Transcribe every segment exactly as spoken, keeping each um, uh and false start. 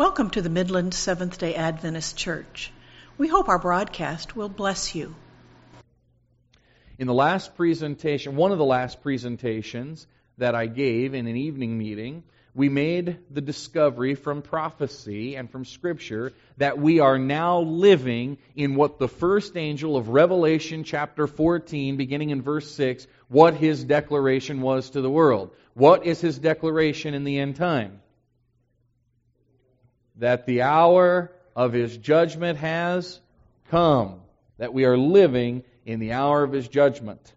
Welcome to the Midland Seventh-day Adventist Church. We hope our broadcast will bless you. In the last presentation, one of the last presentations that I gave in an evening meeting, we made the discovery from prophecy and from Scripture that we are now living in what the first angel of Revelation chapter fourteen, beginning in verse six, what his declaration was to the world. What is his declaration in the end time? That the hour of His judgment has come. That we are living in the hour of His judgment.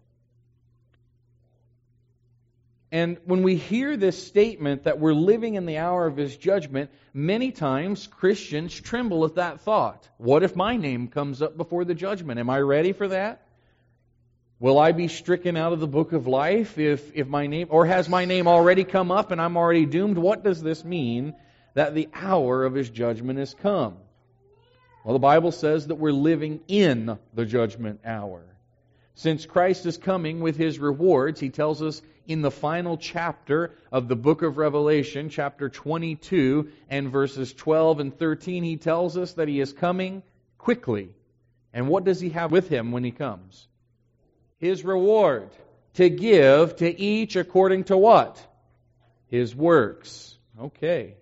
And when we hear this statement that we're living in the hour of His judgment, many times Christians tremble at that thought. What if my name comes up before the judgment? Am I ready for that? Will I be stricken out of the book of life if, if my name, or has my name already come up and I'm already doomed? What does this mean? That the hour of His judgment has come. Well, the Bible says that we're living in the judgment hour. Since Christ is coming with His rewards, He tells us in the final chapter of the book of Revelation, chapter twenty-two and verses twelve and thirteen, He tells us that He is coming quickly. And what does He have with Him when He comes? His reward, to give to each according to what? His works. Okay.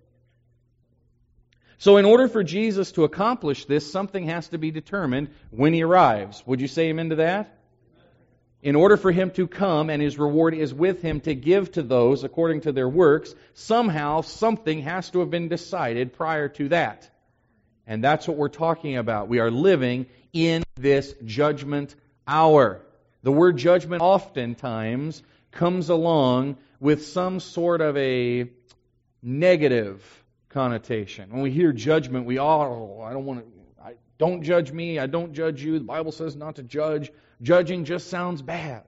So in order for Jesus to accomplish this, something has to be determined when He arrives. Would you say amen to that? In order for Him to come and His reward is with Him to give to those according to their works, somehow something has to have been decided prior to that. And that's what we're talking about. We are living in this judgment hour. The word judgment oftentimes comes along with some sort of a negative connotation. When we hear judgment, we all, oh, I don't want to, I, don't judge me, I don't judge you. The Bible says not to judge. Judging just sounds bad.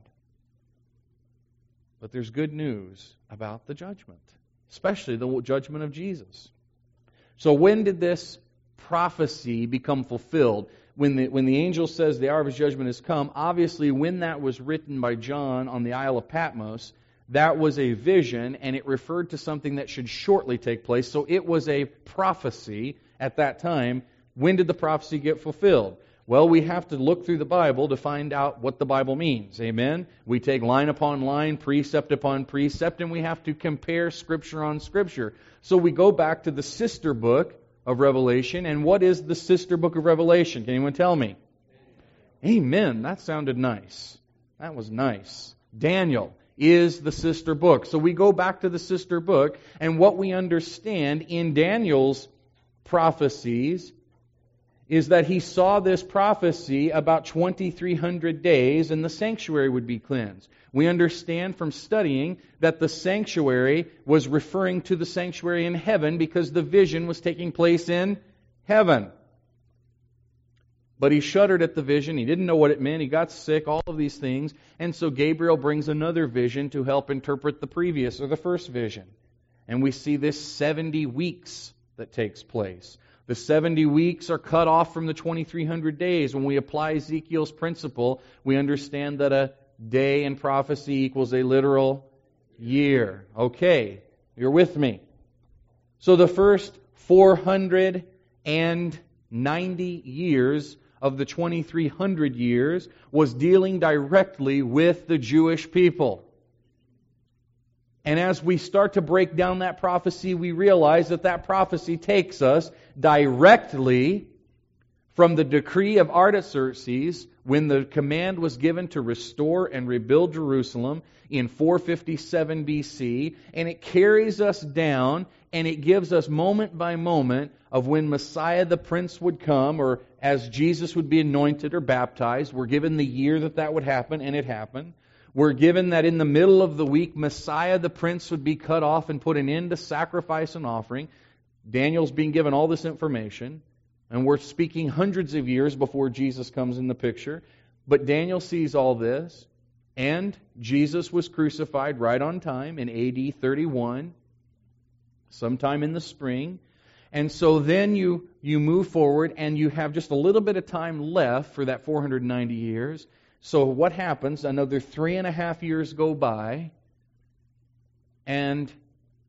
But there's good news about the judgment, especially the judgment of Jesus. So when did this prophecy become fulfilled? When the, when the angel says the hour of His judgment has come, obviously when that was written by John on the Isle of Patmos, that was a vision, and it referred to something that should shortly take place. So it was a prophecy at that time. When did the prophecy get fulfilled? Well, we have to look through the Bible to find out what the Bible means. Amen? We take line upon line, precept upon precept, and we have to compare Scripture on Scripture. So we go back to the sister book of Revelation. And what is the sister book of Revelation? Can anyone tell me? Amen. That sounded nice. That was nice. Daniel is the sister book. So we go back to the sister book, and what we understand in Daniel's prophecies is that he saw this prophecy about twenty-three hundred days and the sanctuary would be cleansed. We understand from studying that the sanctuary was referring to the sanctuary in heaven because the vision was taking place in heaven. But he shuddered at the vision. He didn't know what it meant. He got sick, all of these things. And so Gabriel brings another vision to help interpret the previous or the first vision. And we see this seventy weeks that takes place. The seventy weeks are cut off from the twenty-three hundred days. When we apply Ezekiel's principle, we understand that a day in prophecy equals a literal year. Okay, you're with me. So the first four hundred ninety years of the twenty-three hundred years was dealing directly with the Jewish people. And as we start to break down that prophecy, we realize that that prophecy takes us directly from the decree of Artaxerxes when the command was given to restore and rebuild Jerusalem in four fifty-seven B C, and it carries us down and it gives us moment by moment of when Messiah the Prince would come, or as Jesus would be anointed or baptized. We're given the year that that would happen, and it happened. We're given that in the middle of the week, Messiah the Prince would be cut off and put an end to sacrifice and offering. Daniel's being given all this information, and we're speaking hundreds of years before Jesus comes in the picture. But Daniel sees all this, and Jesus was crucified right on time in A D thirty-one, sometime in the spring. And so then you, you move forward, and you have just a little bit of time left for that four hundred ninety years. So what happens? Another three and a half years go by, and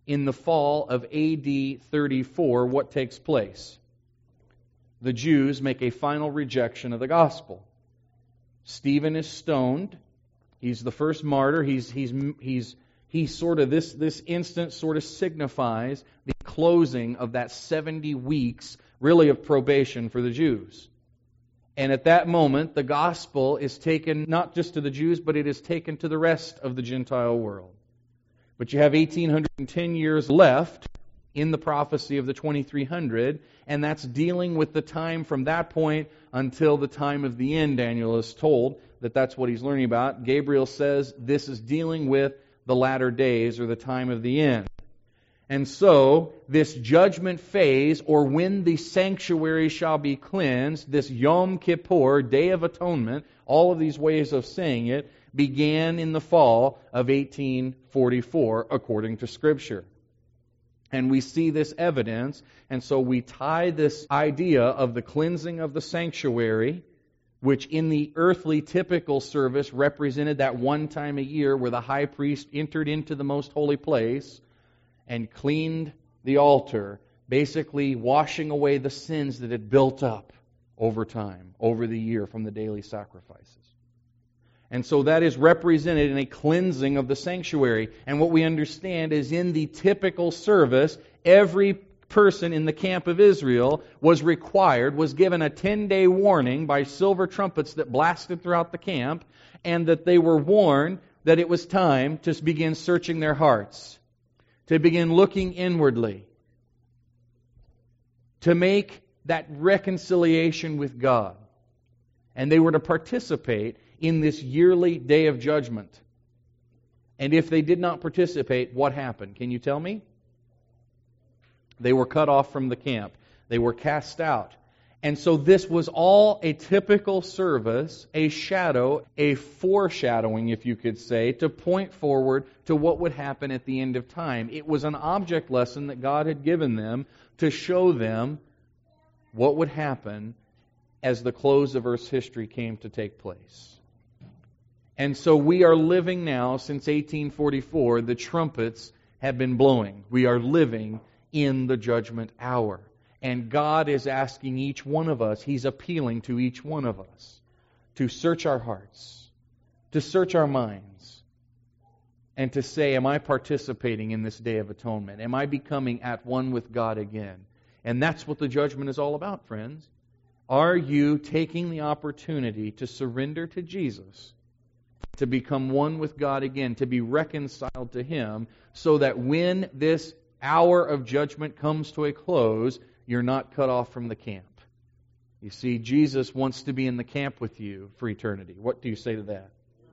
in the fall of A D thirty-four, what takes place? The Jews make a final rejection of the gospel. Stephen is stoned. He's the first martyr. He's he's he's he sort of this this instance sort of signifies the closing of that seventy weeks really of probation for the Jews. And at that moment, the gospel is taken not just to the Jews, but it is taken to the rest of the Gentile world. But you have eighteen ten years left in the prophecy of the twenty-three hundred, and that's dealing with the time from that point until the time of the end. Daniel is told that that's what he's learning about. Gabriel says this is dealing with the latter days or the time of the end. And so, this judgment phase, or when the sanctuary shall be cleansed, this Yom Kippur, Day of Atonement, all of these ways of saying it, began in the fall of eighteen forty-four, according to Scripture. And we see this evidence, and so we tie this idea of the cleansing of the sanctuary, which in the earthly typical service represented that one time a year where the high priest entered into the most holy place and cleaned the altar, basically washing away the sins that had built up over time, over the year from the daily sacrifices. And so that is represented in a cleansing of the sanctuary. And what we understand is in the typical service, every person in the camp of Israel was required, was given a ten-day warning by silver trumpets that blasted throughout the camp, and that they were warned that it was time to begin searching their hearts, to begin looking inwardly, to make that reconciliation with God. And they were to participate in this yearly day of judgment. And if they did not participate, what happened? Can you tell me? They were cut off from the camp. They were cast out. And so this was all a typical service, a shadow, a foreshadowing, if you could say, to point forward to what would happen at the end of time. It was an object lesson that God had given them to show them what would happen as the close of Earth's history came to take place. And so we are living now, since eighteen forty-four, the trumpets have been blowing. We are living in the judgment hour. And God is asking each one of us, He's appealing to each one of us to search our hearts, to search our minds, and to say, am I participating in this Day of Atonement? Am I becoming at one with God again? And that's what the judgment is all about, friends. Are you taking the opportunity to surrender to Jesus, to become one with God again, to be reconciled to Him, so that when this hour of judgment comes to a close, you're not cut off from the camp? You see, Jesus wants to be in the camp with you for eternity. What do you say to that?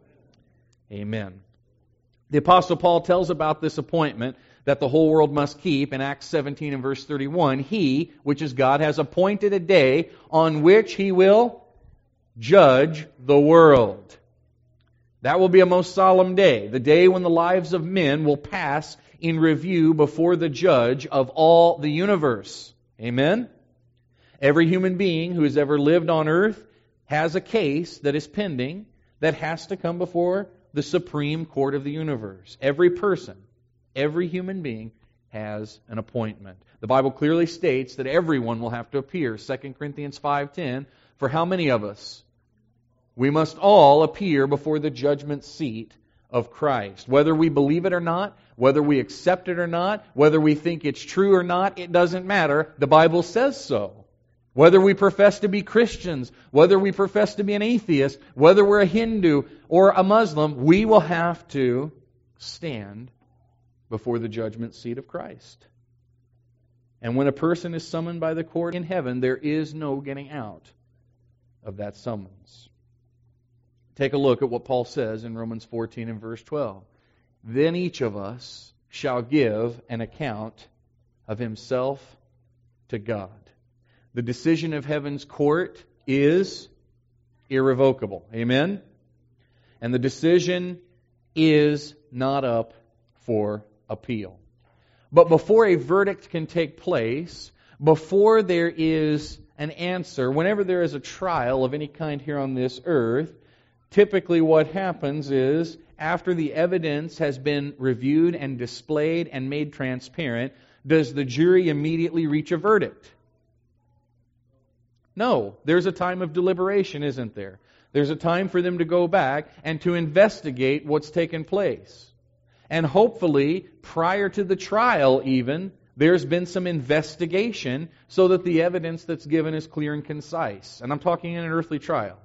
Amen. The Apostle Paul tells about this appointment that the whole world must keep in Acts seventeen and verse thirty-one. He, which is God, has appointed a day on which He will judge the world. That will be a most solemn day, the day when the lives of men will pass in review before the judge of all the universe. Amen? Every human being who has ever lived on earth has a case that is pending that has to come before the Supreme Court of the universe. Every person, every human being has an appointment. The Bible clearly states that everyone will have to appear. Second Corinthians five ten, for how many of us? We must all appear before the judgment seat of Christ. Whether we believe it or not, whether we accept it or not, whether we think it's true or not, it doesn't matter. The Bible says so. Whether we profess to be Christians, whether we profess to be an atheist, whether we're a Hindu or a Muslim, we will have to stand before the judgment seat of Christ. And when a person is summoned by the court in heaven, there is no getting out of that summons. Take a look at what Paul says in Romans fourteen and verse twelve. Then each of us shall give an account of himself to God. The decision of heaven's court is irrevocable. Amen? And the decision is not up for appeal. But before a verdict can take place, before there is an answer, whenever there is a trial of any kind here on this earth, typically what happens is, after the evidence has been reviewed and displayed and made transparent, does the jury immediately reach a verdict? No. There's a time of deliberation, isn't there? There's a time for them to go back and to investigate what's taken place. And hopefully, prior to the trial even, there's been some investigation so that the evidence that's given is clear and concise. And I'm talking in an earthly trial.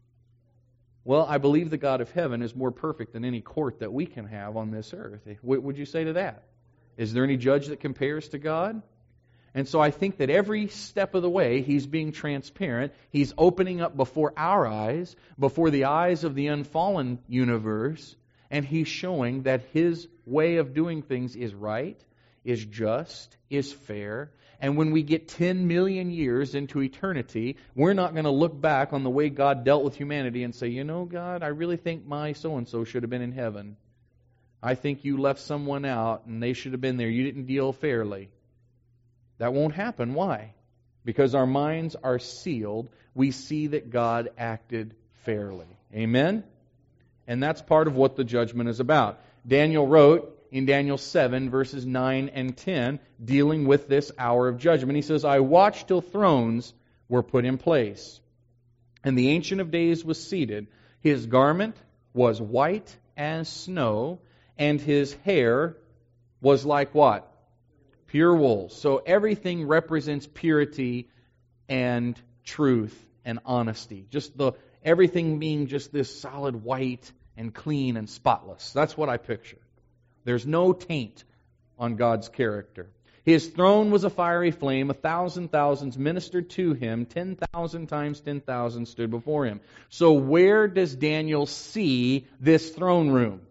Well, I believe the God of heaven is more perfect than any court that we can have on this earth. What would you say to that? Is there any judge that compares to God? And so I think that every step of the way, He's being transparent. He's opening up before our eyes, before the eyes of the unfallen universe, and He's showing that His way of doing things is right, is just, is fair. And when we get ten million years into eternity, we're not going to look back on the way God dealt with humanity and say, you know, God, I really think my so-and-so should have been in heaven. I think you left someone out and they should have been there. You didn't deal fairly. That won't happen. Why? Because our minds are sealed. We see that God acted fairly. Amen? And that's part of what the judgment is about. Daniel wrote in Daniel seven, verses nine and ten, dealing with this hour of judgment. He says, I watched till thrones were put in place, and the Ancient of Days was seated. His garment was white as snow, and his hair was like what? Pure wool. So everything represents purity and truth and honesty. Just the everything being just this solid white and clean and spotless. That's what I picture. There's no taint on God's character. His throne was a fiery flame. A thousand thousands ministered to Him. Ten thousand times ten thousand stood before Him. So where does Daniel see this throne room?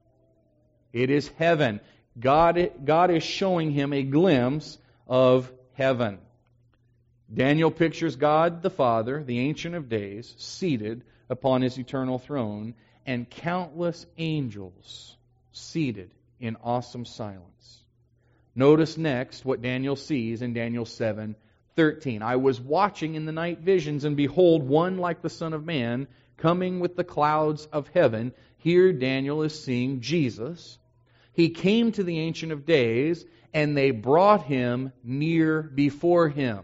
It is heaven. God, God is showing him a glimpse of heaven. Daniel pictures God the Father, the Ancient of Days, seated upon His eternal throne, and countless angels seated in awesome silence. Notice next what Daniel sees in Daniel seven thirteen. I was watching in the night visions, and behold, one like the Son of Man, coming with the clouds of heaven. Here Daniel is seeing Jesus. He came to the Ancient of Days, and they brought Him near before Him.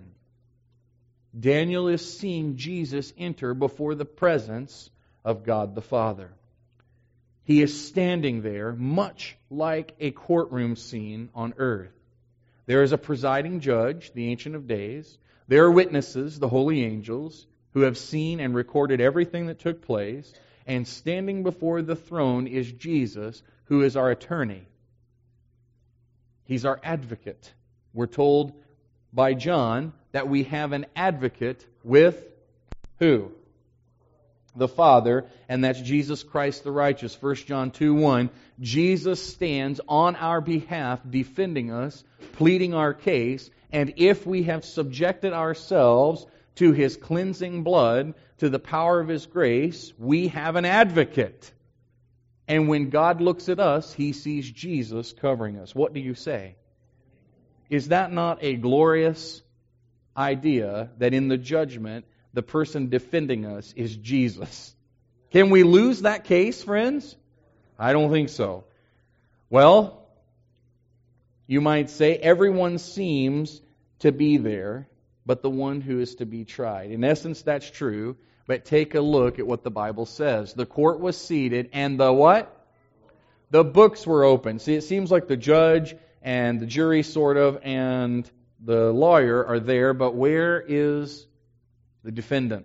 Daniel is seeing Jesus enter before the presence of God the Father. He is standing there, much like a courtroom scene on earth. There is a presiding judge, the Ancient of Days. There are witnesses, the holy angels, who have seen and recorded everything that took place. And standing before the throne is Jesus, who is our attorney. He's our advocate. We're told by John that we have an advocate with who? The Father, and that's Jesus Christ the righteous. First John two one. Jesus stands on our behalf, defending us, pleading our case, and if we have subjected ourselves to His cleansing blood, to the power of His grace, we have an advocate. And when God looks at us, He sees Jesus covering us. What do you say? Is that not a glorious idea that in the judgment, the person defending us is Jesus? Can we lose that case, friends? I don't think so. Well, you might say everyone seems to be there, but the one who is to be tried. In essence, that's true, but take a look at what the Bible says. The court was seated, and the what? The books were open. See, it seems like the judge and the jury, sort of, and the lawyer are there, but where is the defendant?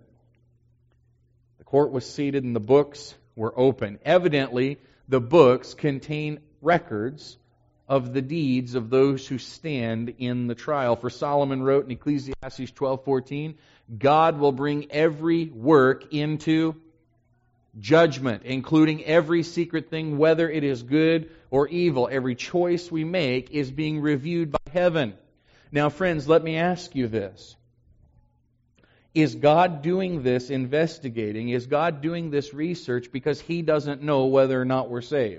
The court was seated and the books were open. Evidently, the books contain records of the deeds of those who stand in the trial. For Solomon wrote in Ecclesiastes twelve fourteen, God will bring every work into judgment, including every secret thing, whether it is good or evil. Every choice we make is being reviewed by heaven. Now, friends, let me ask you this. Is God doing this investigating? Is God doing this research because He doesn't know whether or not we're saved?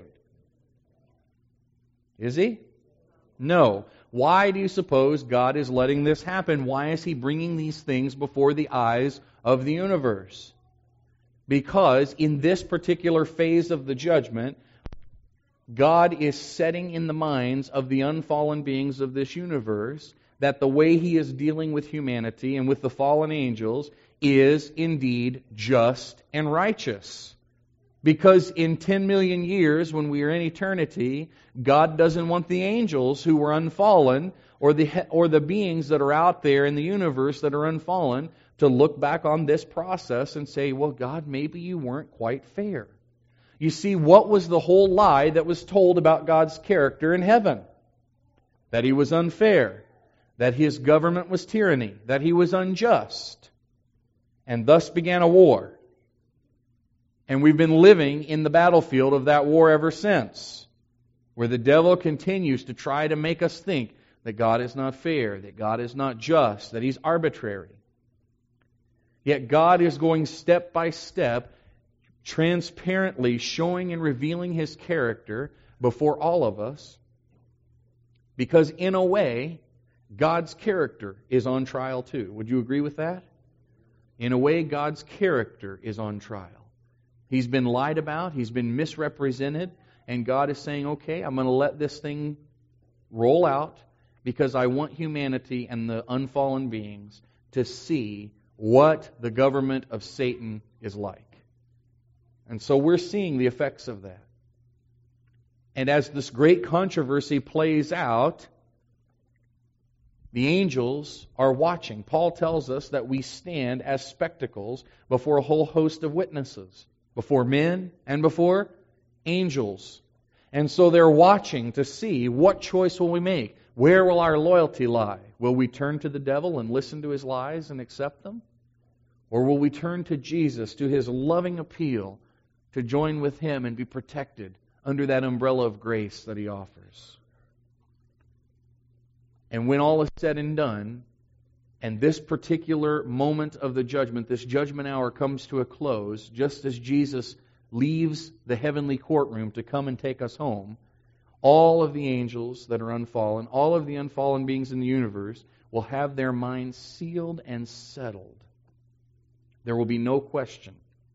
Is He? No. Why do you suppose God is letting this happen? Why is He bringing these things before the eyes of the universe? Because in this particular phase of the judgment, God is setting in the minds of the unfallen beings of this universe that the way He is dealing with humanity and with the fallen angels is indeed just and righteous. Because in ten million years, when we are in eternity, God doesn't want the angels who were unfallen, or the or the beings that are out there in the universe that are unfallen, to look back on this process and say, well, God, maybe you weren't quite fair. You see, what was the whole lie that was told about God's character in heaven? That He was unfair, that His government was tyranny, that He was unjust, and thus began a war. And we've been living in the battlefield of that war ever since, where the devil continues to try to make us think that God is not fair, that God is not just, that He's arbitrary. Yet God is going step by step, transparently showing and revealing His character before all of us, because in a way, God's character is on trial too. Would you agree with that? In a way, God's character is on trial. He's been lied about, He's been misrepresented, and God is saying, okay, I'm going to let this thing roll out because I want humanity and the unfallen beings to see what the government of Satan is like. And so we're seeing the effects of that. And as this great controversy plays out, the angels are watching. Paul tells us that we stand as spectacles before a whole host of witnesses, before men and before angels. And so they're watching to see what choice will we make. Where will our loyalty lie? Will we turn to the devil and listen to his lies and accept them? Or will we turn to Jesus, to His loving appeal, to join with Him and be protected under that umbrella of grace that He offers? And when all is said and done, and this particular moment of the judgment, this judgment hour comes to a close, just as Jesus leaves the heavenly courtroom to come and take us home, all of the angels that are unfallen, all of the unfallen beings in the universe, will have their minds sealed and settled. There will be no question.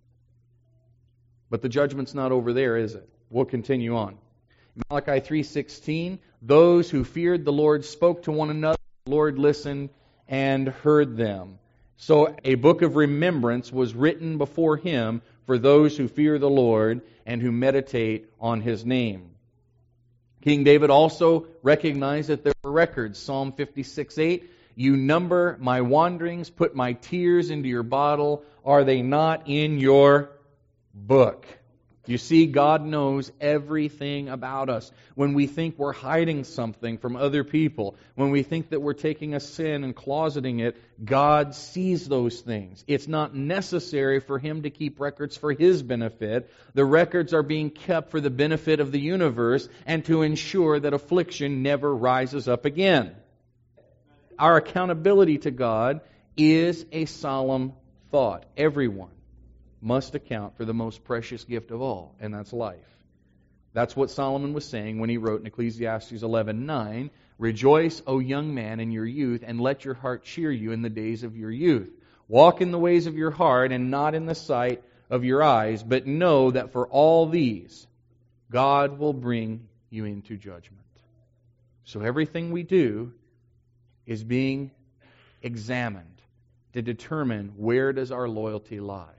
But the judgment's not over there, is it? We'll continue on. Malachi three sixteen, those who feared the Lord spoke to one another, the Lord listened and heard them. So a book of remembrance was written before Him for those who fear the Lord and who meditate on His name. King David also recognized that there were records. Psalm fifty-six eight, you number my wanderings, put my tears into your bottle. Are they not in your book? You see, God knows everything about us. When we think we're hiding something from other people, when we think that we're taking a sin and closeting it, God sees those things. It's not necessary for Him to keep records for His benefit. The records are being kept for the benefit of the universe and to ensure that affliction never rises up again. Our accountability to God is a solemn thought. Everyone must account for the most precious gift of all, and that's life. That's what Solomon was saying when he wrote in Ecclesiastes eleven nine, rejoice, O young man, in your youth, and let your heart cheer you in the days of your youth. Walk in the ways of your heart and not in the sight of your eyes, but know that for all these, God will bring you into judgment. So everything we do is being examined to determine where does our loyalty lie.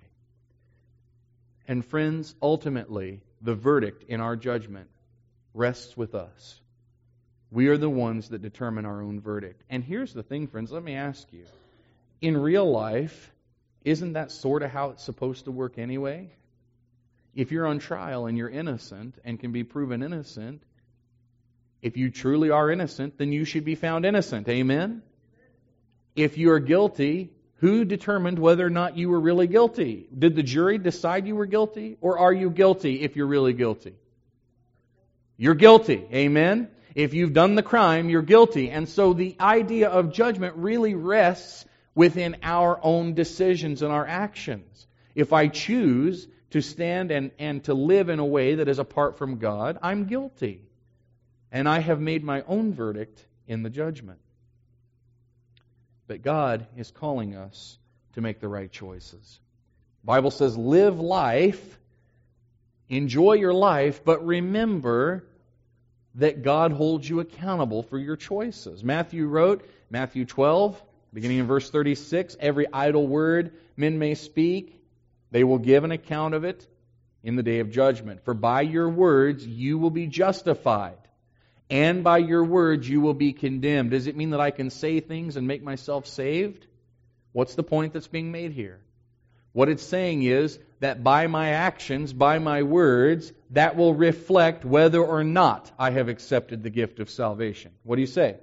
And friends, ultimately, the verdict in our judgment rests with us. We are the ones that determine our own verdict. And here's the thing, friends, let me ask you. In real life, isn't that sort of how it's supposed to work anyway? If you're on trial and you're innocent and can be proven innocent, if you truly are innocent, then you should be found innocent. Amen? If you are guilty, who determined whether or not you were really guilty? Did the jury decide you were guilty? Or are you guilty if you're really guilty? You're guilty. Amen? If you've done the crime, you're guilty. And so the idea of judgment really rests within our own decisions and our actions. If I choose to stand and, and to live in a way that is apart from God, I'm guilty. And I have made my own verdict in the judgment. But God is calling us to make the right choices. The Bible says live life, enjoy your life, but remember that God holds you accountable for your choices. Matthew wrote, Matthew twelve, beginning in verse thirty-six, every idle word men may speak, they will give an account of it in the day of judgment. For by your words you will be justified, and by your words you will be condemned. Does it mean that I can say things and make myself saved? What's the point that's being made here? What it's saying is that by my actions, by my words, that will reflect whether or not I have accepted the gift of salvation. What do you say?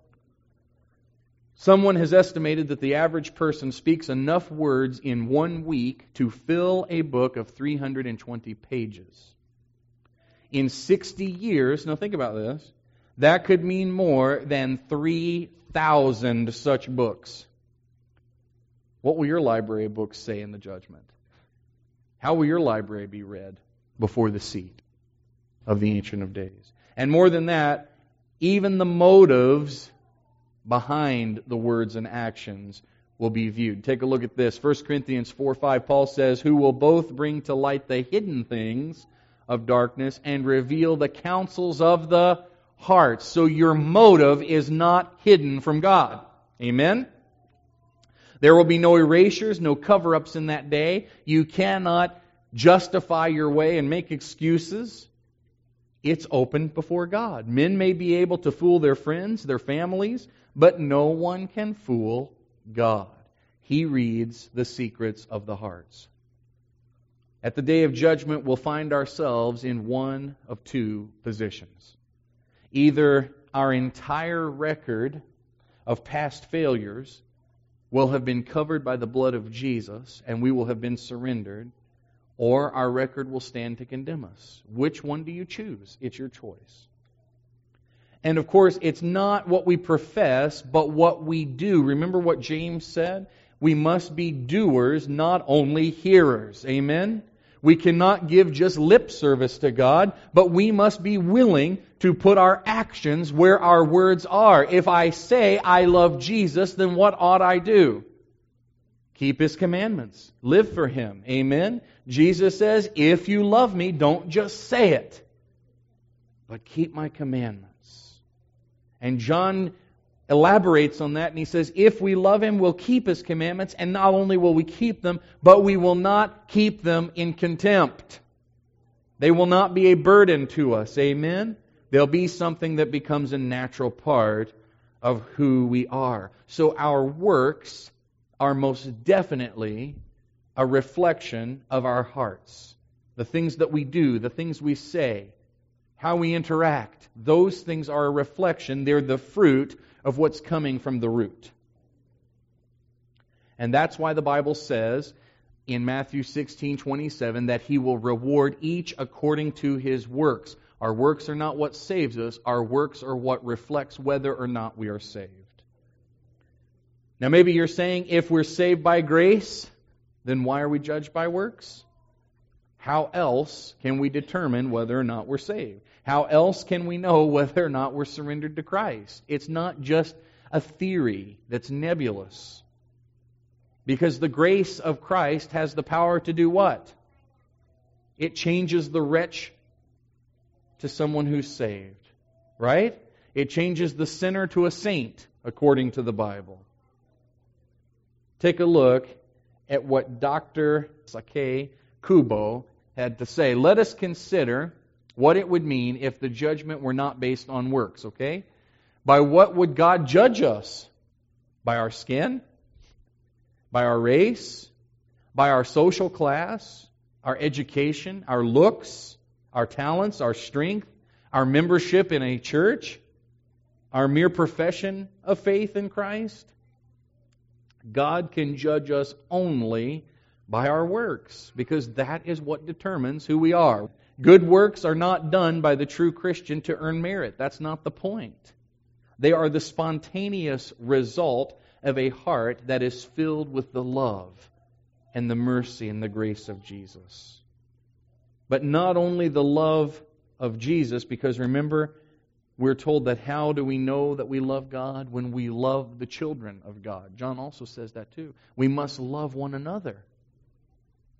Someone has estimated that the average person speaks enough words in one week to fill a book of three hundred twenty pages. In sixty years, now think about this, that could mean more than three thousand such books. What will your library of books say in the judgment? How will your library be read before the seat of the Ancient of Days? And more than that, even the motives behind the words and actions will be viewed. Take a look at this. First Corinthians four five, Paul says, who will both bring to light the hidden things of darkness and reveal the counsels of the heart. So your motive is not hidden from God. Amen? There will be no erasures, no cover-ups in that day. You cannot justify your way and make excuses. It's open before God. Men may be able to fool their friends, their families, but no one can fool God. He reads the secrets of the hearts. At the day of judgment, we'll find ourselves in one of two positions. Either our entire record of past failures will have been covered by the blood of Jesus and we will have been surrendered, or our record will stand to condemn us. Which one do you choose? It's your choice. And of course, it's not what we profess, but what we do. Remember what James said? We must be doers, not only hearers. Amen? We cannot give just lip service to God, but we must be willing to put our actions where our words are. If I say I love Jesus, then what ought I do? Keep His commandments. Live for Him. Amen? Jesus says, if you love me, don't just say it, but keep my commandments. And John elaborates on that and he says, if we love Him, we'll keep His commandments, and not only will we keep them, but we will not keep them in contempt. They will not be a burden to us. Amen? They'll be something that becomes a natural part of who we are. So our works are most definitely a reflection of our hearts. The things that we do, the things we say, how we interact, those things are a reflection. They're the fruit of what's coming from the root. And that's why the Bible says in Matthew sixteen twenty-seven that He will reward each according to his works. Our works are not what saves us. Our works are what reflects whether or not we are saved. Now maybe you're saying, if we're saved by grace, then why are we judged by works? How else can we determine whether or not we're saved? How else can we know whether or not we're surrendered to Christ? It's not just a theory that's nebulous. Because the grace of Christ has the power to do what? It changes the wretch to someone who's saved. Right? It changes the sinner to a saint, according to the Bible. Take a look at what Doctor Sakae Kubo had to say. Let us consider what it would mean if the judgment were not based on works, okay? By what would God judge us? By our skin? By our race? By our social class? Our education? Our looks? Our talents? Our strength? Our membership in a church? Our mere profession of faith in Christ? God can judge us only by our works, because that is what determines who we are. Good works are not done by the true Christian to earn merit. That's not the point. They are the spontaneous result of a heart that is filled with the love and the mercy and the grace of Jesus. But not only the love of Jesus, because remember, we're told that how do we know that we love God? When we love the children of God. John also says that too. We must love one another.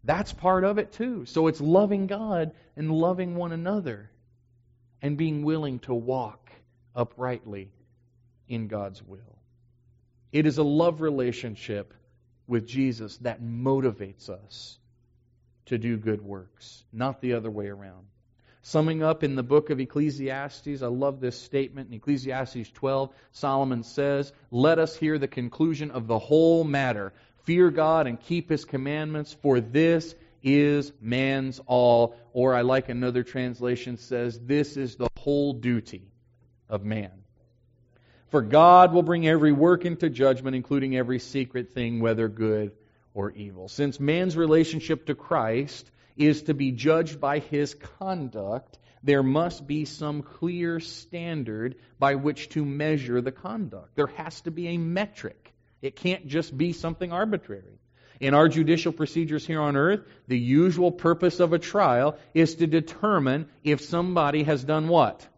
That's part of it too. So it's loving God and loving one another and being willing to walk uprightly in God's will. It is a love relationship with Jesus that motivates us to do good works, not the other way around. Summing up in the book of Ecclesiastes, I love this statement. In Ecclesiastes twelve, Solomon says, "Let us hear the conclusion of the whole matter. Fear God and keep His commandments, for this is man's all." Or I like another translation says, "This is the whole duty of man." For God will bring every work into judgment, including every secret thing, whether good or evil. Since man's relationship to Christ is to be judged by his conduct, there must be some clear standard by which to measure the conduct. There has to be a metric. It can't just be something arbitrary. In our judicial procedures here on earth, the usual purpose of a trial is to determine if somebody has done what?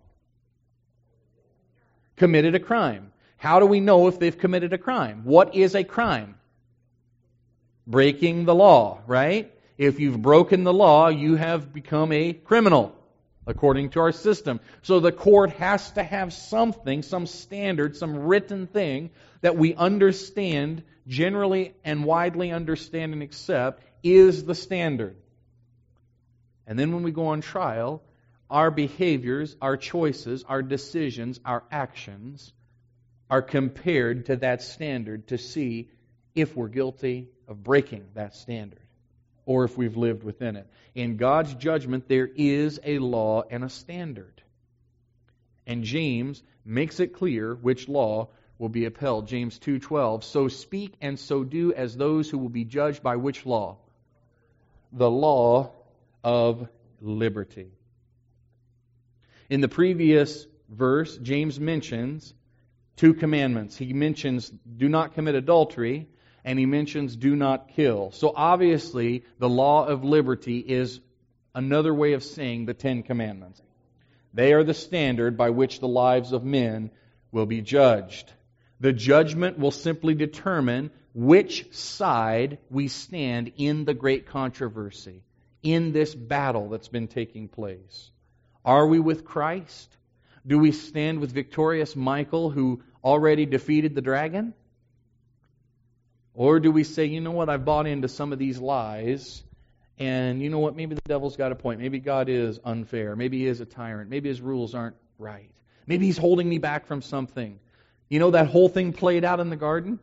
Committed a crime. How do we know if they've committed a crime? What is a crime? Breaking the law, right? If you've broken the law, you have become a criminal, according to our system. So the court has to have something, some standard, some written thing that we understand, generally and widely understand and accept, is the standard. And then when we go on trial, our behaviors, our choices, our decisions, our actions are compared to that standard to see if we're guilty of breaking that standard, or if we've lived within it. In God's judgment, there is a law and a standard. And James makes it clear which law will be upheld. James two twelve, "So speak and so do as those who will be judged by which law? The law of liberty." In the previous verse, James mentions two commandments. He mentions do not commit adultery, and he mentions do not kill. So obviously, the law of liberty is another way of saying the Ten Commandments. They are the standard by which the lives of men will be judged. The judgment will simply determine which side we stand in the great controversy, in this battle that's been taking place. Are we with Christ? Do we stand with victorious Michael, who already defeated the dragon? Or do we say, you know what, I've bought into some of these lies, and you know what, maybe the devil's got a point. Maybe God is unfair. Maybe He is a tyrant. Maybe His rules aren't right. Maybe He's holding me back from something. You know that whole thing played out in the garden?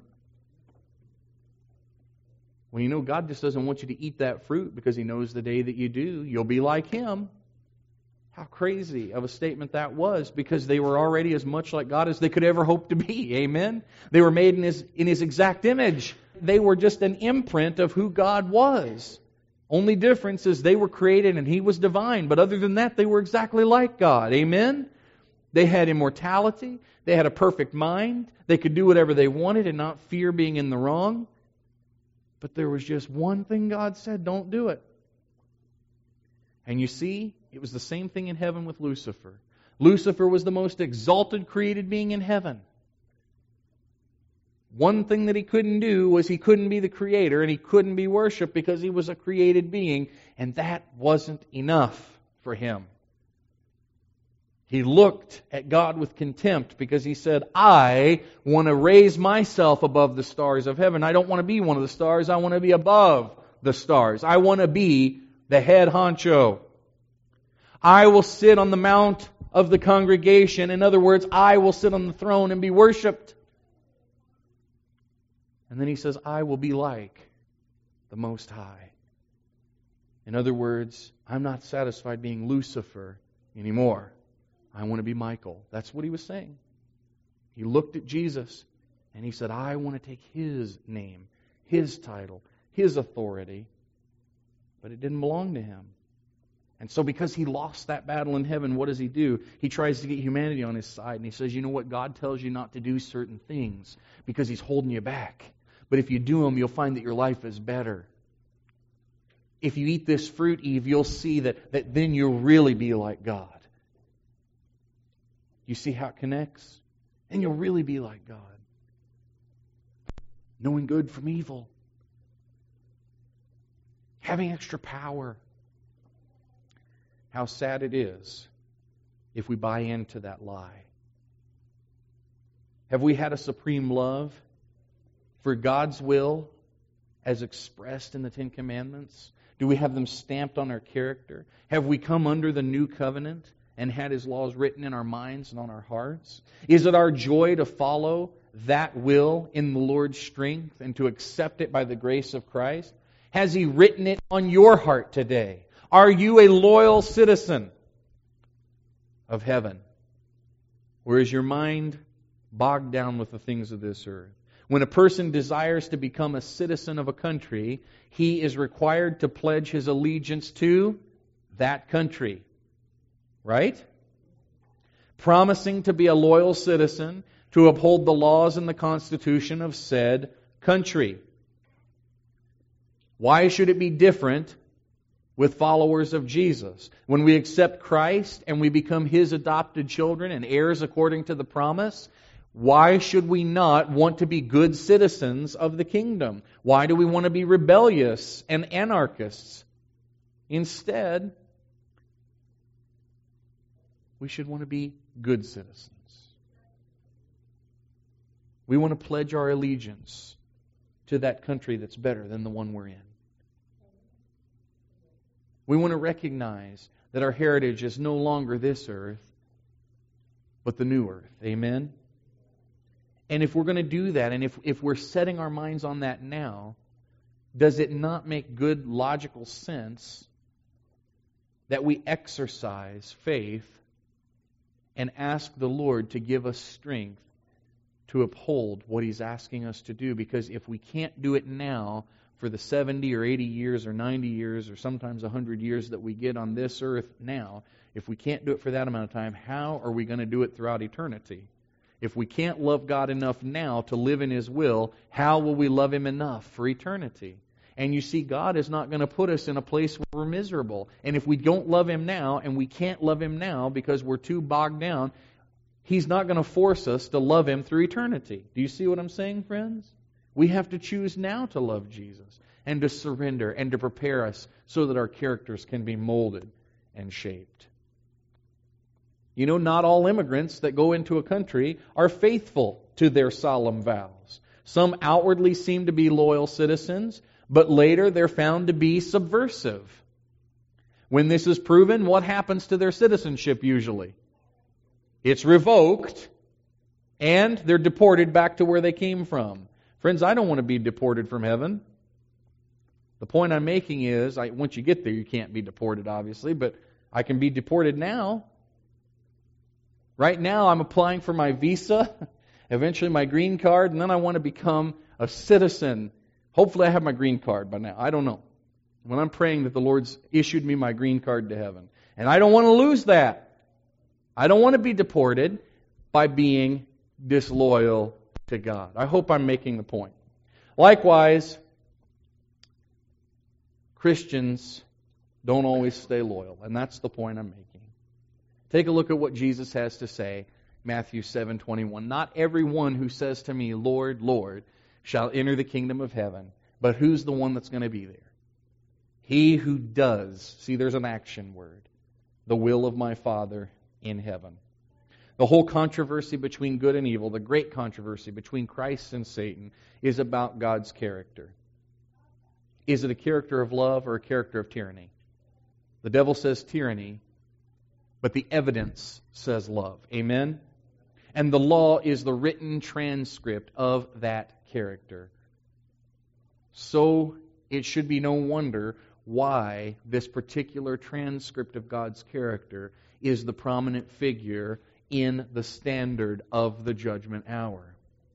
Well, you know, God just doesn't want you to eat that fruit because He knows the day that you do, you'll be like Him. How crazy of a statement that was, because they were already as much like God as they could ever hope to be. Amen? They were made in His, in His exact image. They were just an imprint of who God was. Only difference is they were created and He was divine. But other than that, they were exactly like God. Amen? They had immortality. They had a perfect mind. They could do whatever they wanted and not fear being in the wrong. But there was just one thing God said, don't do it. And you see, it was the same thing in heaven with Lucifer. Lucifer was the most exalted created being in heaven. One thing that he couldn't do was he couldn't be the creator, and he couldn't be worshipped because he was a created being, and that wasn't enough for him. He looked at God with contempt because he said, I want to raise myself above the stars of heaven. I don't want to be one of the stars. I want to be above the stars. I want to be the head honcho. I will sit on the mount of the congregation. In other words, I will sit on the throne and be worshipped. And then he says, I will be like the Most High. In other words, I'm not satisfied being Lucifer anymore. I want to be Michael. That's what he was saying. He looked at Jesus and he said, I want to take His name, His title, His authority. But it didn't belong to him. And so because he lost that battle in heaven, what does he do? He tries to get humanity on his side. And he says, you know what? God tells you not to do certain things because He's holding you back. But if you do them, you'll find that your life is better. If you eat this fruit, Eve, you'll see that, that then you'll really be like God. You see how it connects? Then you'll really be like God. Knowing good from evil. having extra power. How sad it is if we buy into that lie. Have we had a supreme love for God's will as expressed in the Ten Commandments? Do we have them stamped on our character? Have we come under the new covenant and had His laws written in our minds and on our hearts? Is it our joy to follow that will in the Lord's strength and to accept it by the grace of Christ? Has He written it on your heart today? Are you a loyal citizen of heaven? Or is your mind bogged down with the things of this earth? When a person desires to become a citizen of a country, he is required to pledge his allegiance to that country. Right? Promising to be a loyal citizen, to uphold the laws and the constitution of said country. Why should it be different with followers of Jesus? When we accept Christ and we become His adopted children and heirs according to the promise, why should we not want to be good citizens of the kingdom? Why do we want to be rebellious and anarchists? Instead, we should want to be good citizens. We want to pledge our allegiance to that country that's better than the one we're in. We want to recognize that our heritage is no longer this earth, but the new earth. Amen? And if we're going to do that, and if, if we're setting our minds on that now, does it not make good logical sense that we exercise faith and ask the Lord to give us strength to uphold what He's asking us to do? Because if we can't do it now, for the seventy or eighty years or ninety years or sometimes one hundred years that we get on this earth now, if we can't do it for that amount of time, how are we going to do it throughout eternity? If we can't love God enough now to live in His will, how will we love Him enough for eternity? And you see, God is not going to put us in a place where we're miserable. And if we don't love Him now, and we can't love Him now because we're too bogged down, He's not going to force us to love Him through eternity. Do you see what I'm saying, friends? We have to choose now to love Jesus and to surrender and to prepare us so that our characters can be molded and shaped. You know, not all immigrants that go into a country are faithful to their solemn vows. Some outwardly seem to be loyal citizens, but later they're found to be subversive. When this is proven, what happens to their citizenship usually? It's revoked, and they're deported back to where they came from. Friends, I don't want to be deported from heaven. The point I'm making is, I, once you get there, you can't be deported, obviously, but I can be deported now. Right now, I'm applying for my visa, eventually my green card, and then I want to become a citizen. Hopefully I have my green card by now. I don't know. When I'm praying that the Lord's issued me my green card to heaven. And I don't want to lose that. I don't want to be deported by being disloyal to God. I hope I'm making the point. Likewise, Christians don't always stay loyal, and that's the point I'm making. Take a look at what Jesus has to say, Matthew seven twenty-one. Not everyone who says to me, Lord, Lord, shall enter the kingdom of heaven, but who's the one that's going to be there? He who does, see there's an action word, the will of my Father in heaven. The whole controversy between good and evil, the great controversy between Christ and Satan, is about God's character. Is it a character of love or a character of tyranny? The devil says tyranny, but the evidence says love. Amen? And the law is the written transcript of that character. So it should be no wonder why this particular transcript of God's character is the prominent figure in the standard of the judgment hour.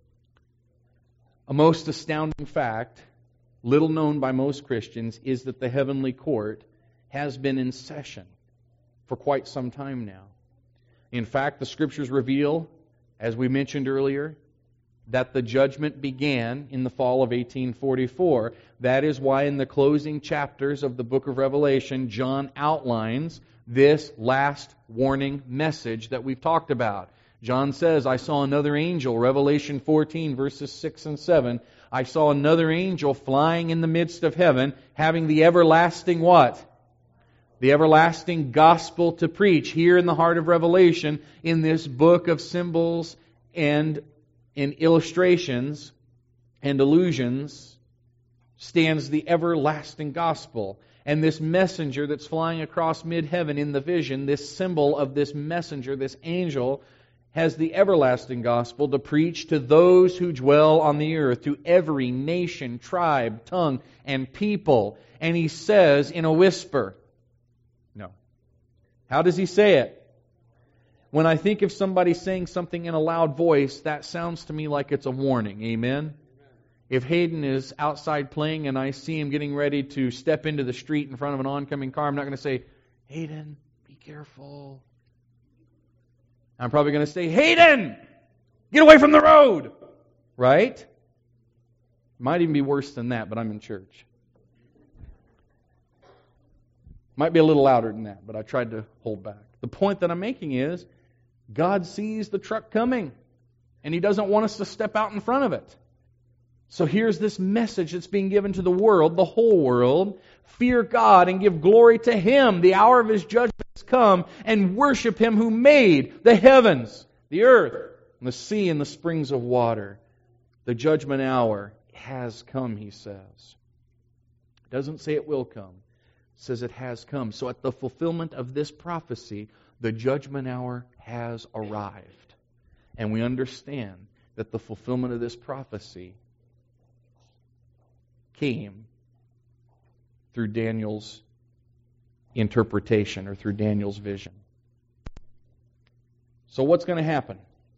A most astounding fact, little known by most Christians, is that the heavenly court has been in session for quite some time now. In fact, the Scriptures reveal, as we mentioned earlier, that the judgment began in the fall of eighteen forty-four. That is why in the closing chapters of the book of Revelation, John outlines this last warning message that we've talked about. John says, I saw another angel, Revelation fourteen, verses six and seven. I saw another angel flying in the midst of heaven, having the everlasting what? The everlasting gospel to preach. Here in the heart of Revelation, in this book of symbols and in illustrations and allusions, stands the everlasting gospel. And this messenger that's flying across mid-heaven in the vision, this symbol of this messenger, this angel, has the everlasting gospel to preach to those who dwell on the earth, to every nation, tribe, tongue, and people. And he says in a whisper, no. How does he say it? When I think of somebody saying something in a loud voice, that sounds to me like it's a warning. Amen? If Hayden is outside playing and I see him getting ready to step into the street in front of an oncoming car, I'm not going to say, Hayden, be careful. I'm probably going to say, Hayden, get away from the road. Right? Might even be worse than that, but I'm in church. Might be a little louder than that, but I tried to hold back. The point that I'm making is, God sees the truck coming, and He doesn't want us to step out in front of it. So here's this message that's being given to the world, the whole world. Fear God and give glory to Him. The hour of His judgment has come, and worship Him who made the heavens, the earth, and the sea, and the springs of water. The judgment hour has come, he says. It doesn't say it will come. It says it has come. So at the fulfillment of this prophecy, the judgment hour has arrived. And we understand that the fulfillment of this prophecy came through Daniel's interpretation or through Daniel's vision. So what's going to happen?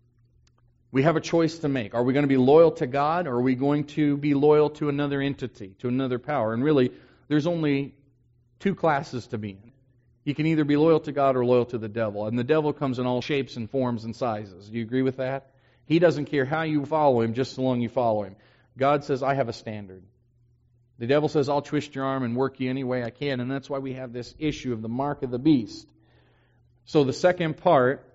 We have a choice to make. Are we going to be loyal to God, or are we going to be loyal to another entity, to another power? And really, there's only two classes to be in. You can either be loyal to God or loyal to the devil. And the devil comes in all shapes and forms and sizes. Do you agree with that? He doesn't care how you follow him, just so long you follow him. God says, I have a standard. The devil says, I'll twist your arm and work you any way I can. And that's why we have this issue of the mark of the beast. So the second part,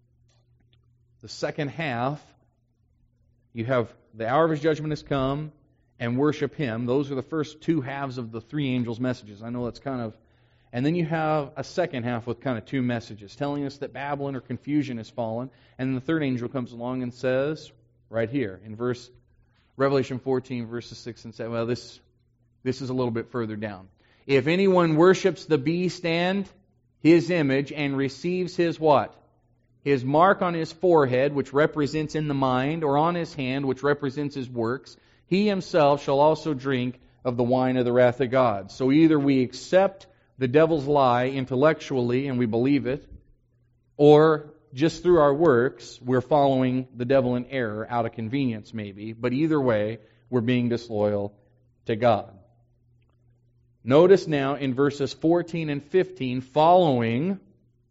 the second half, you have the hour of His judgment has come, and worship Him. Those are the first two halves of the three angels' messages. I know that's kind of... And then you have a second half with kind of two messages, telling us that Babylon or confusion has fallen. And then the third angel comes along and says, right here, in verse Revelation fourteen, verses six and seven, well, this... This is a little bit further down. If anyone worships the beast and his image and receives his what? His mark on his forehead, which represents in the mind, or on his hand, which represents his works, he himself shall also drink of the wine of the wrath of God. So either we accept the devil's lie intellectually and we believe it, or just through our works, we're following the devil in error out of convenience maybe. But either way, we're being disloyal to God. Notice now in verses fourteen and fifteen, following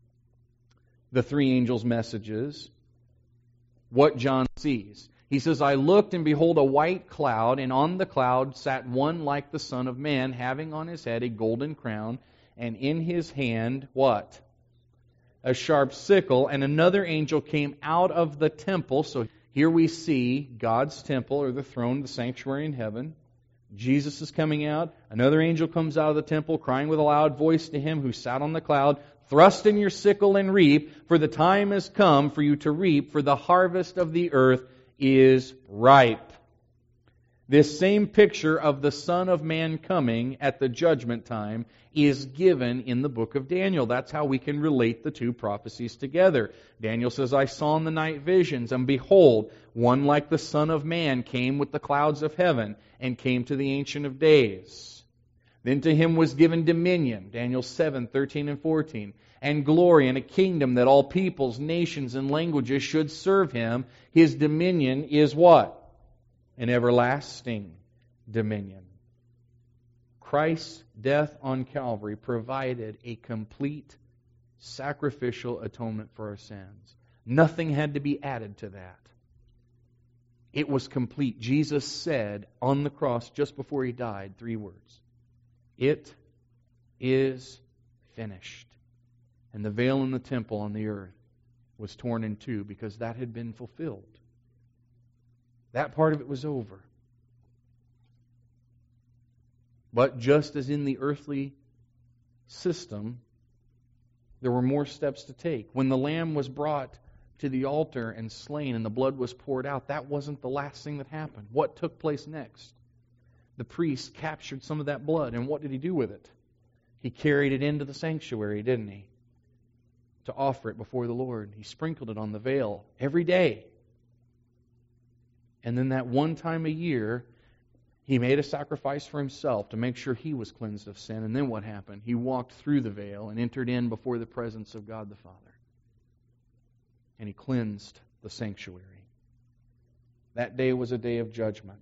the three angels' messages, what John sees. He says, I looked, and behold a white cloud, and on the cloud sat one like the Son of Man, having on his head a golden crown, and in his hand, what? A sharp sickle. And another angel came out of the temple. So here we see God's temple, or the throne, the sanctuary in heaven. Jesus is coming out. Another angel comes out of the temple, crying with a loud voice to him who sat on the cloud, thrust in your sickle and reap, for the time has come for you to reap, for the harvest of the earth is ripe. This same picture of the Son of Man coming at the judgment time is given in the book of Daniel. That's how we can relate the two prophecies together. Daniel says, I saw in the night visions, and behold, one like the Son of Man came with the clouds of heaven, and came to the Ancient of Days. Then to him was given dominion, Daniel seven, thirteen and fourteen, and glory, and a kingdom that all peoples, nations, and languages should serve him. His dominion is what? An everlasting dominion. Christ's death on Calvary provided a complete sacrificial atonement for our sins. Nothing had to be added to that. It was complete. Jesus said on the cross just before He died three words. It is finished. And the veil in the temple on the earth was torn in two because that had been fulfilled. That part of it was over. But just as in the earthly system, there were more steps to take. When the lamb was brought to the altar and slain and the blood was poured out, that wasn't the last thing that happened. What took place next? The priest captured some of that blood, and what did he do with it? He carried it into the sanctuary, didn't he? To offer it before the Lord. He sprinkled it on the veil every day. And then that one time a year, he made a sacrifice for himself to make sure he was cleansed of sin. And then what happened? He walked through the veil and entered in before the presence of God the Father. And he cleansed the sanctuary. That day was a day of judgment.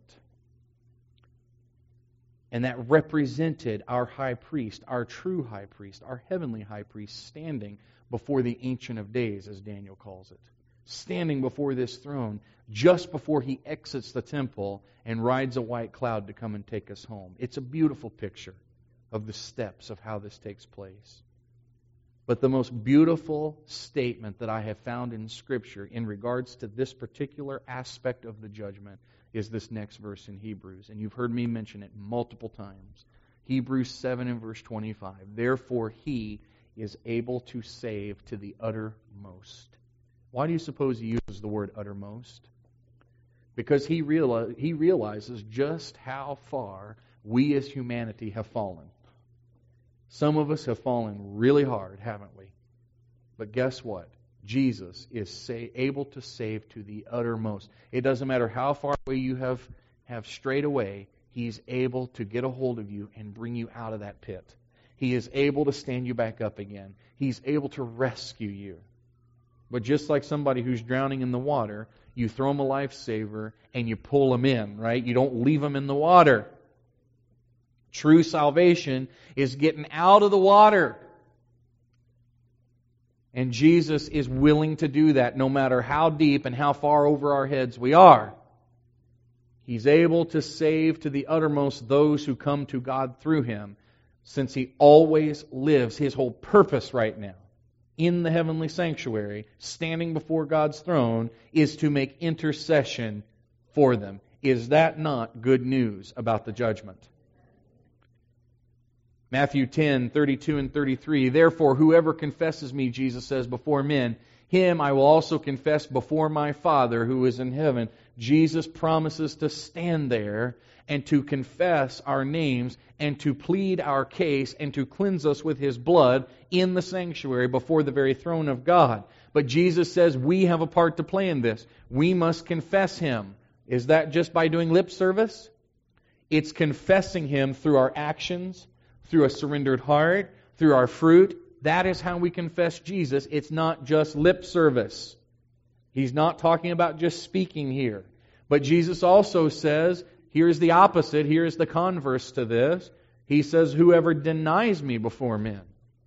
And that represented our high priest, our true high priest, our heavenly high priest, standing before the Ancient of Days, as Daniel calls it. Standing before this throne just before he exits the temple and rides a white cloud to come and take us home. It's a beautiful picture of the steps of how this takes place. But the most beautiful statement that I have found in Scripture in regards to this particular aspect of the judgment is this next verse in Hebrews. And you've heard me mention it multiple times. Hebrews seven and verse twenty-five. Therefore he is able to save to the uttermost. Why do you suppose he uses the word uttermost? Because he, reali- he realizes just how far we as humanity have fallen. Some of us have fallen really hard, haven't we? But guess what? Jesus is sa- able to save to the uttermost. It doesn't matter how far away you have, have strayed away, He's able to get a hold of you and bring you out of that pit. He is able to stand you back up again. He's able to rescue you. But just like somebody who's drowning in the water, you throw them a lifesaver and you pull them in, right? You don't leave them in the water. True salvation is getting out of the water. And Jesus is willing to do that no matter how deep and how far over our heads we are. He's able to save to the uttermost those who come to God through Him, since He always lives. His whole purpose right now in the heavenly sanctuary, standing before God's throne, is to make intercession for them. Is that not good news about the judgment? Matthew ten, thirty-two and thirty-three. Therefore, whoever confesses me, Jesus says, before men, him I will also confess before my Father who is in heaven. Jesus promises to stand there and to confess our names and to plead our case and to cleanse us with His blood in the sanctuary before the very throne of God. But Jesus says we have a part to play in this. We must confess Him. Is that just by doing lip service? It's confessing Him through our actions, through a surrendered heart, through our fruit. That is how we confess Jesus. It's not just lip service. He's not talking about just speaking here. But Jesus also says, here's the opposite, here's the converse to this. He says, whoever denies me before men.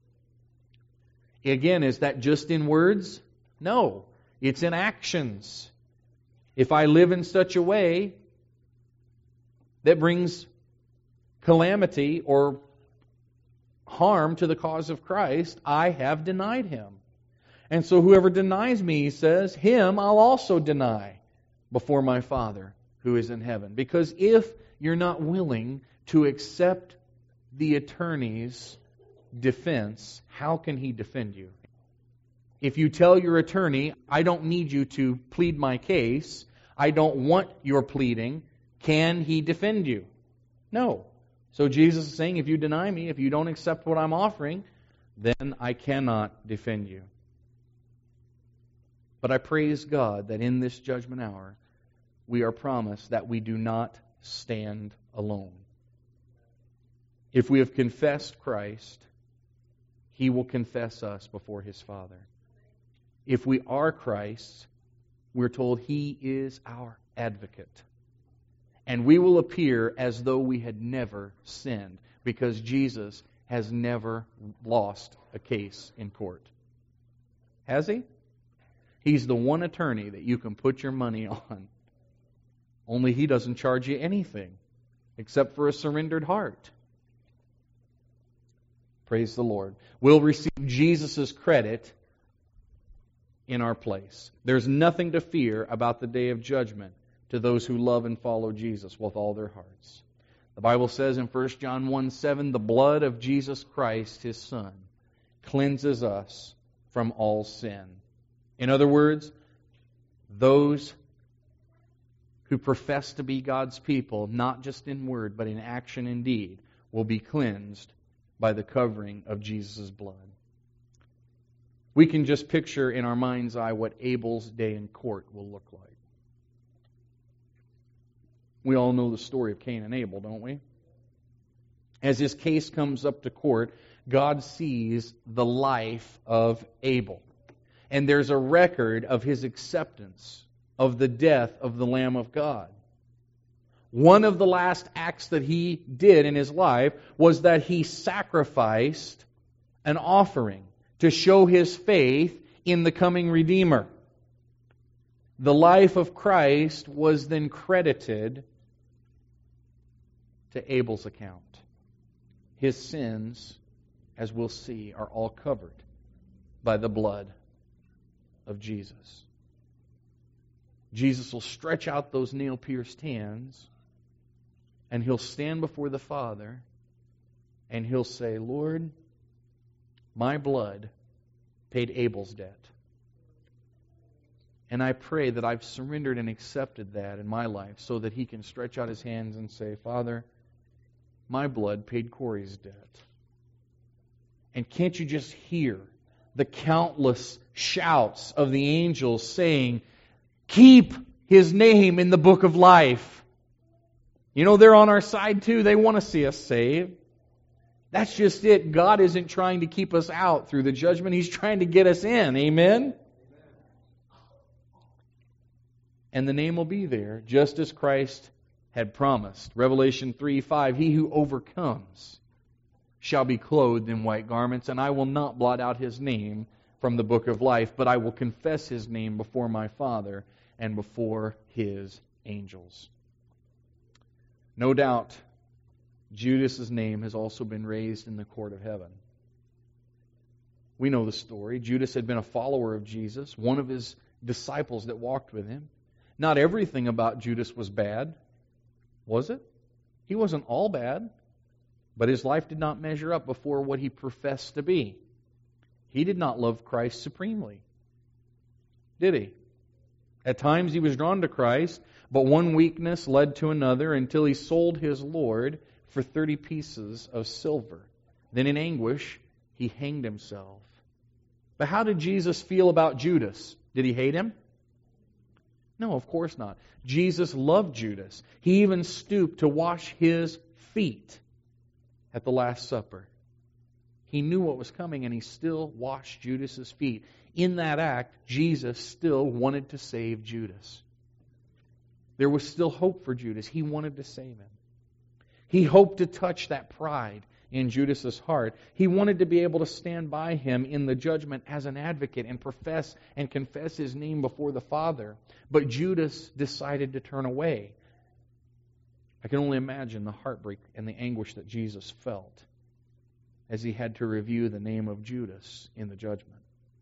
Again, is that just in words? No. It's in actions. If I live in such a way that brings calamity or harm to the cause of Christ, I have denied Him. And so whoever denies me, He says, him I'll also deny before my Father who is in heaven. Because if you're not willing to accept the attorney's defense, how can he defend you? If you tell your attorney, I don't need you to plead my case, I don't want your pleading, can he defend you? No. So Jesus is saying, if you deny me, if you don't accept what I'm offering, then I cannot defend you. But I praise God that in this judgment hour, we are promised that we do not stand alone. If we have confessed Christ, He will confess us before His Father. If we are Christ's, we're told He is our advocate. And we will appear as though we had never sinned, because Jesus has never lost a case in court. Has He? He's the one attorney that you can put your money on. Only He doesn't charge you anything except for a surrendered heart. Praise the Lord. We'll receive Jesus' credit in our place. There's nothing to fear about the day of judgment to those who love and follow Jesus with all their hearts. The Bible says in First John one seven, the blood of Jesus Christ, His Son, cleanses us from all sin. In other words, those who profess to be God's people, not just in word, but in action and deed, will be cleansed by the covering of Jesus' blood. We can just picture in our mind's eye what Abel's day in court will look like. We all know the story of Cain and Abel, don't we? As his case comes up to court, God sees the life of Abel. And there's a record of his acceptance of the death of the Lamb of God. One of the last acts that he did in his life was that he sacrificed an offering to show his faith in the coming Redeemer. The life of Christ was then credited to Abel's account. His sins, as we'll see, are all covered by the blood of Jesus. Jesus will stretch out those nail-pierced hands, and He'll stand before the Father, and He'll say, Lord, my blood paid Abel's debt. And I pray that I've surrendered and accepted that in my life so that He can stretch out His hands and say, Father, my blood paid Corey's debt. And can't you just hear the countless shouts of the angels saying, keep his name in the book of life. You know, they're on our side too. They want to see us saved. That's just it. God isn't trying to keep us out through the judgment. He's trying to get us in. Amen? And the name will be there, just as Christ had promised. Revelation three five, he who overcomes shall be clothed in white garments, and I will not blot out his name from the book of life, but I will confess his name before my Father and before his angels. No doubt, Judas' name has also been raised in the court of heaven. We know the story. Judas had been a follower of Jesus, one of his disciples that walked with him. Not everything about Judas was bad, was it? He wasn't all bad, but his life did not measure up before what he professed to be. He did not love Christ supremely, did he? At times he was drawn to Christ, but one weakness led to another until he sold his Lord for thirty pieces of silver. Then in anguish, he hanged himself. But how did Jesus feel about Judas? Did he hate him? No, of course not. Jesus loved Judas. He even stooped to wash his feet at the Last Supper. He knew what was coming, and he still washed Judas's feet. In that act, Jesus still wanted to save Judas. There was still hope for Judas. He wanted to save him. He hoped to touch that pride in Judas's heart. He wanted to be able to stand by him in the judgment as an advocate and profess and confess his name before the Father. But Judas decided to turn away. I can only imagine the heartbreak and the anguish that Jesus felt as he had to review the name of Judas in the judgment.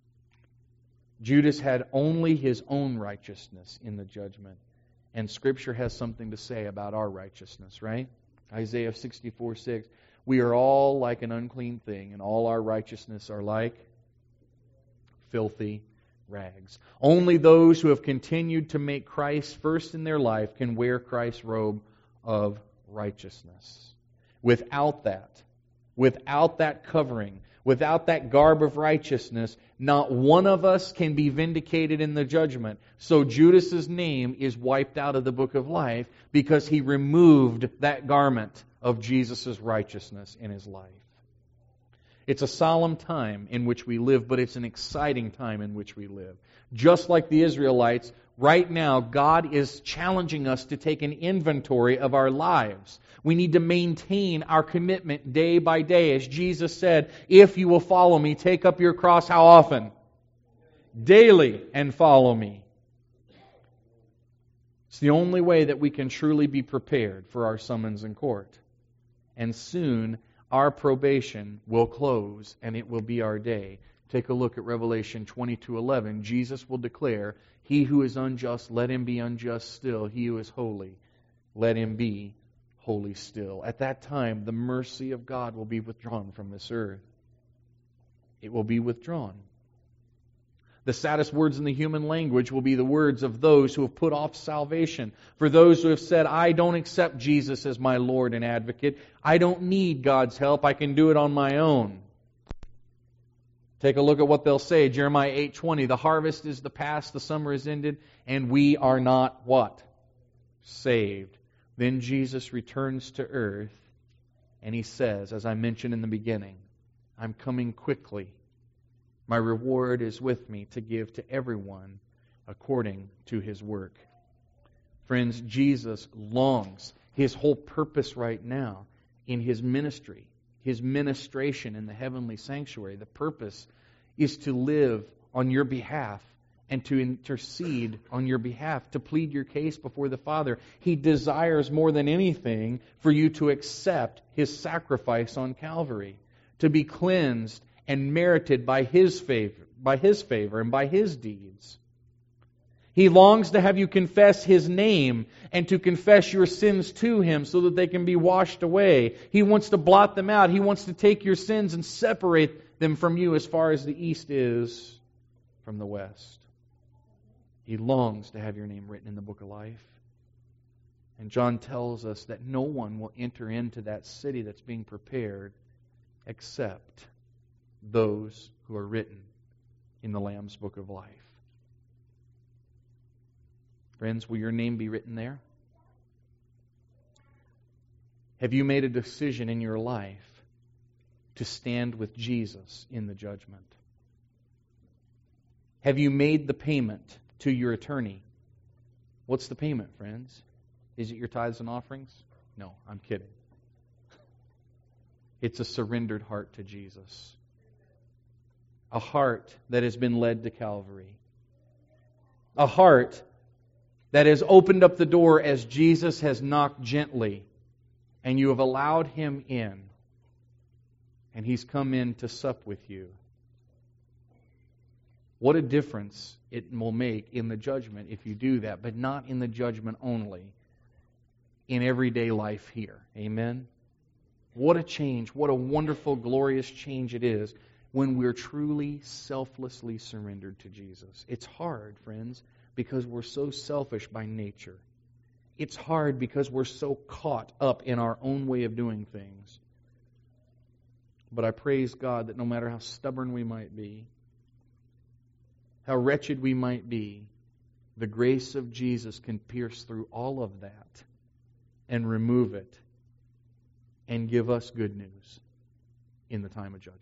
Judas had only his own righteousness in the judgment. And Scripture has something to say about our righteousness, right? Isaiah sixty-four six, we are all like an unclean thing, and all our righteousness are like filthy rags. Only those who have continued to make Christ first in their life can wear Christ's robe of righteousness. Without that, without that covering, without that garb of righteousness, not one of us can be vindicated in the judgment. So Judas's name is wiped out of the book of life because he removed that garment of Jesus' righteousness in his life. It's a solemn time in which we live, but it's an exciting time in which we live. Just like the Israelites, right now God is challenging us to take an inventory of our lives. We need to maintain our commitment day by day. As Jesus said, if you will follow me, take up your cross how often? Daily, and follow me. It's the only way that we can truly be prepared for our summons in court. And soon our probation will close and it will be our day. Take a look at Revelation twenty-two eleven. Jesus will declare, he who is unjust, let him be unjust still. He who is holy, let him be holy still. At that time, the mercy of God will be withdrawn from this earth. It will be withdrawn. The saddest words in the human language will be the words of those who have put off salvation. For those who have said, I don't accept Jesus as my Lord and advocate. I don't need God's help. I can do it on my own. Take a look at what they'll say. Jeremiah eight twenty, the harvest is the past, the summer is ended, and we are not what? Saved. Then Jesus returns to earth, and He says, as I mentioned in the beginning, I'm coming quickly. My reward is with me to give to everyone according to his work. Friends, Jesus longs, His whole purpose right now in His ministry, His ministration in the heavenly sanctuary, the purpose is to live on your behalf and to intercede on your behalf, to plead your case before the Father. He desires more than anything for you to accept His sacrifice on Calvary, to be cleansed and merited by His favor, by His favor and by His deeds. He longs to have you confess His name and to confess your sins to Him so that they can be washed away. He wants to blot them out. He wants to take your sins and separate them from you as far as the east is from the west. He longs to have your name written in the book of life. And John tells us that no one will enter into that city that's being prepared except those who are written in the Lamb's book of life. Friends, will your name be written there? Have you made a decision in your life to stand with Jesus in the judgment? Have you made the payment to your attorney? What's the payment, friends? Is it your tithes and offerings? No, I'm kidding. It's a surrendered heart to Jesus. A heart that has been led to Calvary. A heart that has opened up the door as Jesus has knocked gently, and you have allowed Him in, and He's come in to sup with you. What a difference it will make in the judgment if you do that, but not in the judgment only, in everyday life here. Amen? What a change, what a wonderful, glorious change it is when we're truly selflessly surrendered to Jesus. It's hard, friends, because we're so selfish by nature. It's hard because we're so caught up in our own way of doing things. But I praise God that no matter how stubborn we might be, how wretched we might be, the grace of Jesus can pierce through all of that and remove it and give us good news in the time of judgment.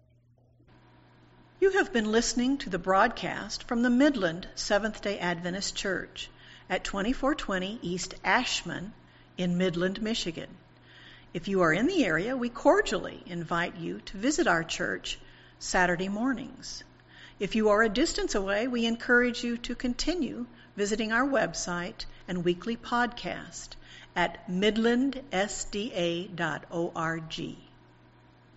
You have been listening to the broadcast from the Midland Seventh-day Adventist Church at twenty-four twenty East Ashman in Midland, Michigan. If you are in the area, we cordially invite you to visit our church Saturday mornings. If you are a distance away, we encourage you to continue visiting our website and weekly podcast at midland s d a dot org.